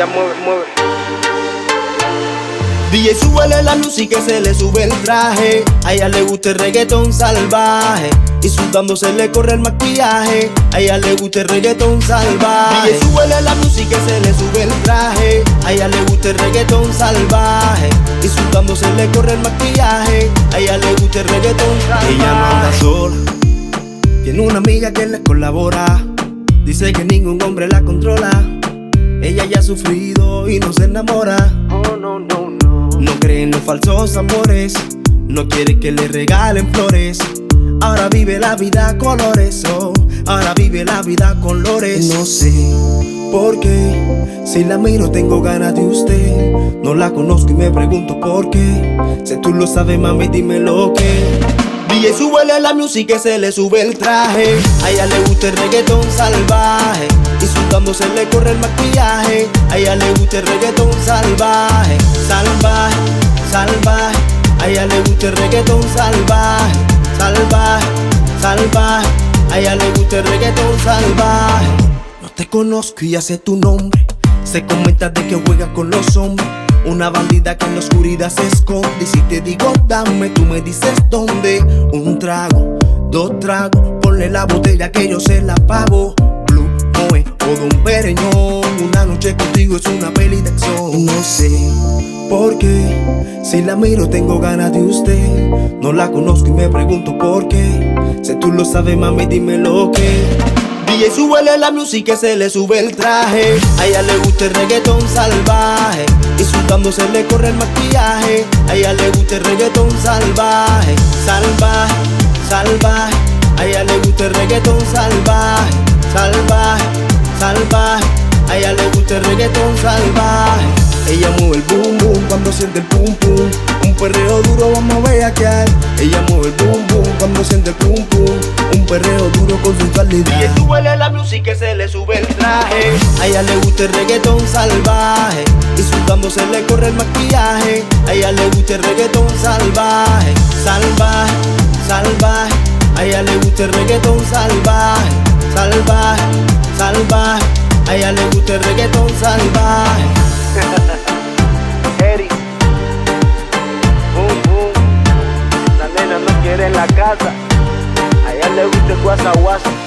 ella mueve, mueve. DJ, súbele la música, se le sube el traje. A ella le gusta el reggaetón salvaje y sudando se le corre el maquillaje. A ella le gusta el reggaetón salvaje. DJ, súbele la música, se le sube el traje. A ella le gusta el reggaetón salvaje y sudando se le corre el maquillaje. A ella le gusta el reggaetón salvaje. Ella no anda sola, tiene una amiga que le colabora. Dice que ningún hombre la controla. Ella ya ha sufrido y no se enamora. Oh, no, no, no. No cree en los falsos amores, no quiere que le regalen flores. Ahora vive la vida a colores, oh, ahora vive la vida a colores. No sé por qué, si la miro tengo ganas de usted. No la conozco y me pregunto por qué. Si tú lo sabes, mami, dímelo que. DJ, súbele la música, se le sube el traje. A ella le gusta el reggaetón salvaje y sudando se le corre el maquillaje. A ella le gusta el reggaetón salvaje, salvaje, salvaje. A ella le gusta el reggaetón salvaje, salvaje, salvaje. A ella le gusta el reggaetón salvaje. No te conozco y ya sé tu nombre. Se comenta de que juegas con los hombres. Una bandida que en la oscuridad se esconde. Y si te digo dame, tú me dices dónde. Un trago, dos tragos, ponle la botella que yo se la pago. Blue, Moe o Don Pereñón. Una noche contigo es una peli de acción. No sé por qué, si la miro tengo ganas de usted. No la conozco y me pregunto por qué. Si tú lo sabes, mami, dímelo que. DJ, súbele la música, se le sube el traje. A ella le gusta el reggaetón salvaje y sudando se le corre el maquillaje. A ella le gusta el reggaetón salvaje, salvaje, salvaje. A ella le gusta el reggaetón salvaje, salvaje, salvaje. A ella le gusta el reggaetón salvaje. Ella mueve el boom boom cuando siente el pum pum. Un perreo duro, vamos a bellaquear. Ella mueve el boom boom cuando siente el pum pum. Un perreo duro con sensualidad. Y súbele la música, se le sube el traje. A ella le gusta el reggaetón salvaje y sudando se le corre el maquillaje. A ella le gusta el reggaetón salvaje, salvaje, salvaje. A ella le gusta el reggaetón salvaje, salvaje, salvaje. A ella le gusta el reggaetón salvaje. Eric, boom, boom. La nena no quiere en la casa. A ella le gusta el guasa guasa.